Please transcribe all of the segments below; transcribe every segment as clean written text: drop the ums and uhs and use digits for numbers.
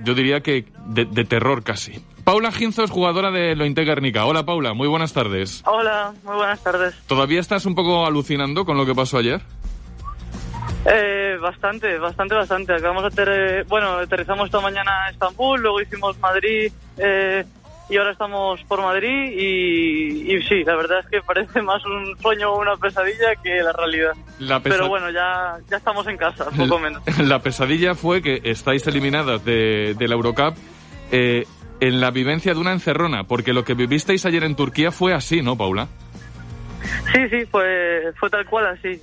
yo diría que de terror casi. Paula Ginzo es jugadora de Lointe Guernica. Hola, Paula, muy buenas tardes. Hola, muy buenas tardes. ¿Todavía estás un poco alucinando con lo que pasó ayer? Bastante. Acabamos de aterrizamos esta mañana en Estambul, luego hicimos Madrid y ahora estamos por Madrid y sí, la verdad es que parece más un sueño o una pesadilla que la realidad. Pero bueno, ya estamos en casa, poco menos. La pesadilla fue que estáis eliminadas de la Eurocup en la vivencia de una encerrona, porque lo que vivisteis ayer en Turquía fue así, ¿no, Paula? Sí, fue tal cual así.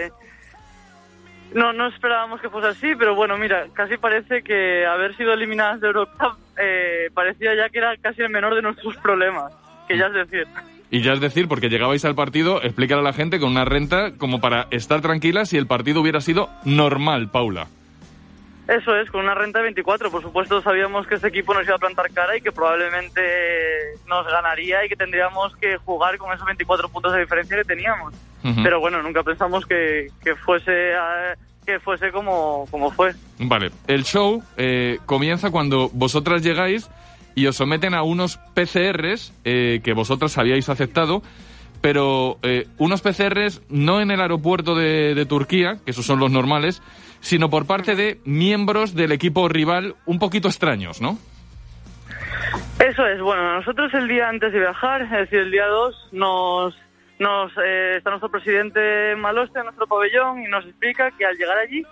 No esperábamos que fuese así, pero bueno, mira, casi parece que haber sido eliminadas de Eurocup parecía ya que era casi el menor de nuestros problemas, que ya es decir. Y ya es decir, porque llegabais al partido, explicar a la gente con una renta como para estar tranquila si el partido hubiera sido normal, Paula. Eso es, con una renta de 24. Por supuesto, sabíamos que este equipo nos iba a plantar cara y que probablemente nos ganaría y que tendríamos que jugar con esos 24 puntos de diferencia que teníamos. Uh-huh. Pero bueno, nunca pensamos que fuese como fue. Vale, el show comienza cuando vosotras llegáis y os someten a unos PCRs que vosotras habíais aceptado, pero unos PCRs no en el aeropuerto de Turquía, que esos son los normales, sino por parte de miembros del equipo rival un poquito extraños, ¿no? Eso es, bueno, nosotros el día antes de viajar, es decir, el día 2, está nuestro presidente Maloste en nuestro pabellón y nos explica que al llegar allí,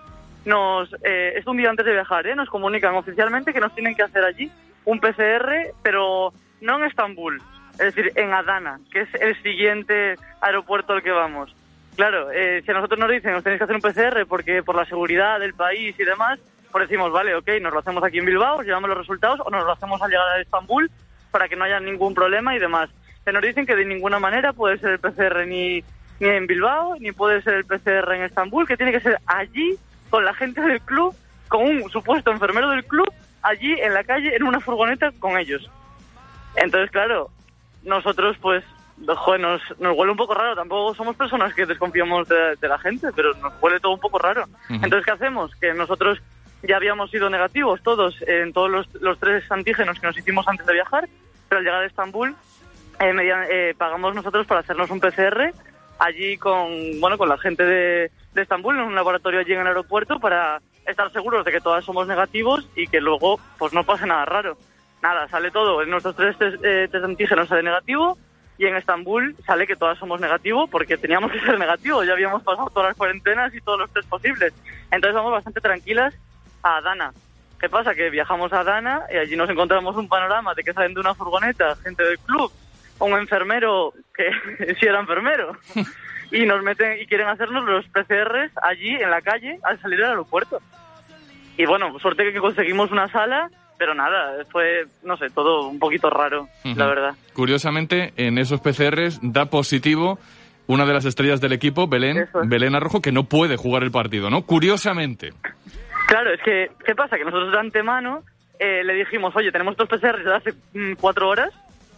es un día antes de viajar, nos comunican oficialmente que nos tienen que hacer allí un PCR, pero no en Estambul, es decir, en Adana, que es el siguiente aeropuerto al que vamos. Claro, si a nosotros nos dicen os tenéis que hacer un PCR porque por la seguridad del país y demás, pues decimos, vale, ok, nos lo hacemos aquí en Bilbao, llevamos los resultados o nos lo hacemos al llegar a Estambul para que no haya ningún problema y demás. Se nos dicen que de ninguna manera puede ser el PCR ni en Bilbao, ni puede ser el PCR en Estambul, que tiene que ser allí con la gente del club, con un supuesto enfermero del club, allí en la calle, en una furgoneta con ellos. Entonces, claro, nosotros pues... Joder, nos huele un poco raro. Tampoco somos personas que desconfiamos de la gente, pero nos huele todo un poco raro. Uh-huh. Entonces, ¿qué hacemos? Que nosotros ya habíamos sido negativos todos en todos los 3 antígenos que nos hicimos antes de viajar, pero al llegar a Estambul pagamos nosotros para hacernos un PCR allí con la gente de Estambul, en un laboratorio allí en el aeropuerto, para estar seguros de que todas somos negativos y que luego pues no pase nada raro. Nada, sale todo. En nuestros 3 test antígenos sale negativo. Y en Estambul sale que todas somos negativos porque teníamos que ser negativos. Ya habíamos pasado todas las cuarentenas y todos los test posibles. Entonces vamos bastante tranquilas a Adana. ¿Qué pasa? Que viajamos a Adana y allí nos encontramos un panorama de que salen de una furgoneta gente del club, un enfermero que sí era enfermero, y nos meten y quieren hacernos los PCRs allí en la calle al salir del aeropuerto. Y bueno, suerte que conseguimos una sala... Pero nada, fue, no sé, todo un poquito raro, uh-huh. La verdad. Curiosamente, en esos PCRs da positivo una de las estrellas del equipo, Belén Arrojo, que no puede jugar el partido, ¿no? Curiosamente. Claro, es que, ¿qué pasa? Que nosotros de antemano le dijimos, oye, tenemos estos PCRs desde hace 4 horas,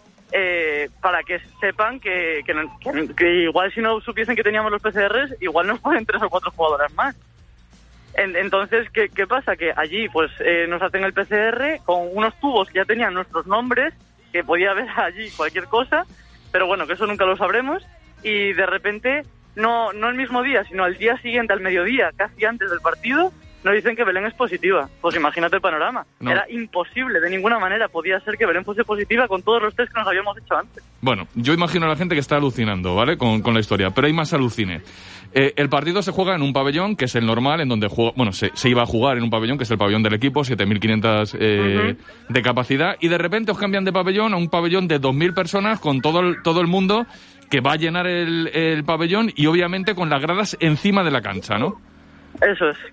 para que sepan que igual si no supiesen que teníamos los PCRs, igual nos ponen 3 o 4 jugadoras más. Entonces, ¿qué pasa? Que allí pues nos hacen el PCR con unos tubos que ya tenían nuestros nombres, que podía haber allí cualquier cosa, pero bueno, que eso nunca lo sabremos, y de repente, no el mismo día, sino al día siguiente, al mediodía, casi antes del partido, nos dicen que Belén es positiva. Pues imagínate el panorama. No. Era imposible, de ninguna manera podía ser que Belén fuese positiva con todos los test que nos habíamos hecho antes. Bueno, yo imagino a la gente que está alucinando, ¿vale? Con la historia, pero hay más alucines. El partido se juega en un pabellón, que es el normal, en donde se iba a jugar en un pabellón, que es el pabellón del equipo, 7.500 uh-huh. de capacidad, y de repente os cambian de pabellón a un pabellón de 2.000 personas con todo el mundo que va a llenar el pabellón y obviamente con las gradas encima de la cancha, ¿no? Eso es.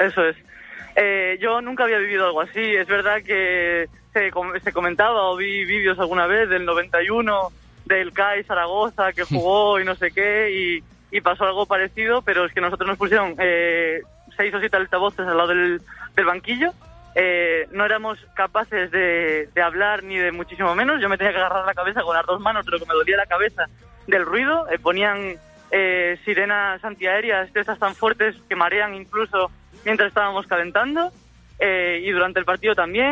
Yo nunca había vivido algo así. Es verdad que se comentaba o vi vídeos alguna vez del 91 del CAI Zaragoza que jugó y no sé qué y pasó algo parecido, pero es que nosotros nos pusieron 6 o 7 altavoces al lado del banquillo. No éramos capaces de hablar ni de muchísimo menos. Yo me tenía que agarrar la cabeza con las 2 manos, pero que me dolía la cabeza del ruido. Ponían sirenas antiaéreas de esas tan fuertes que marean incluso mientras estábamos calentando, y durante el partido también.